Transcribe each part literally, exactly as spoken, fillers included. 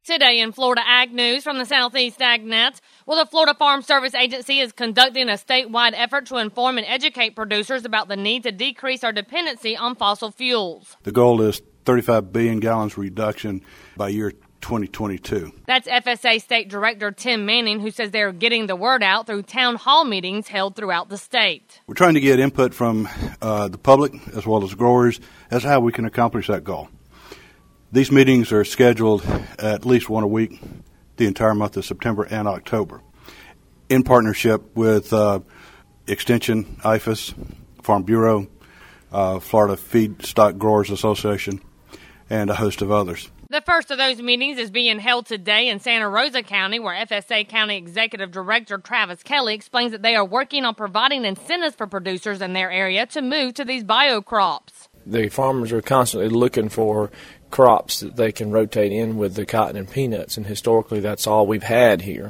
Today in Florida Ag News from the Southeast AgNet, well, the Florida Farm Service Agency is conducting a statewide effort to inform and educate producers about the need to decrease our dependency on fossil fuels. The goal is thirty-five billion gallons reduction by year twenty twenty-two. That's F S A State Director Tim Manning, who says they're getting the word out through town hall meetings held throughout the state. We're trying to get input from uh, the public as well as growers as to how we can accomplish that goal. These meetings are scheduled at least one a week, the entire month of September and October, in partnership with uh, Extension, I F A S, Farm Bureau, uh, Florida Feedstock Growers Association, and a host of others. The first of those meetings is being held today in Santa Rosa County, where F S A County Executive Director Travis Kelly explains that they are working on providing incentives for producers in their area to move to these bio crops. The farmers are constantly looking for crops that they can rotate in with the cotton and peanuts, and historically that's all we've had here.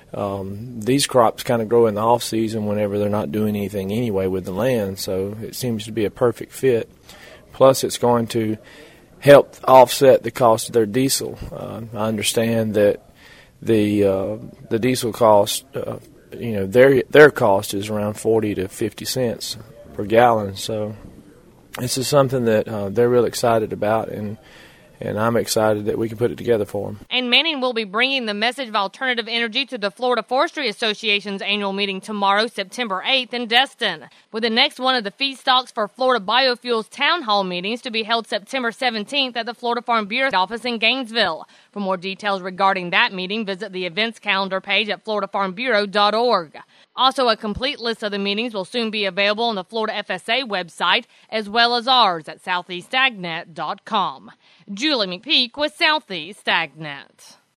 Um, these crops kind of grow in the off season whenever they're not doing anything anyway with the land, so it seems to be a perfect fit. Plus, it's going to help offset the cost of their diesel. Uh, I understand that the uh, the diesel cost, uh, you know, their their cost is around forty to fifty cents per gallon. So this is something that uh, they're real excited about, and and I'm excited that we can put it together for them. And Manning will be bringing the message of alternative energy to the Florida Forestry Association's annual meeting tomorrow, September eighth, in Destin, with the next one of the Feedstocks for Florida Biofuels Town Hall meetings to be held September seventeenth at the Florida Farm Bureau office in Gainesville. For more details regarding that meeting, visit the events calendar page at florida farm bureau dot org. Also, a complete list of the meetings will soon be available on the Florida F S A website, as well as ours at southeast agnet dot com. Julie McPeak with Southeast AgNet.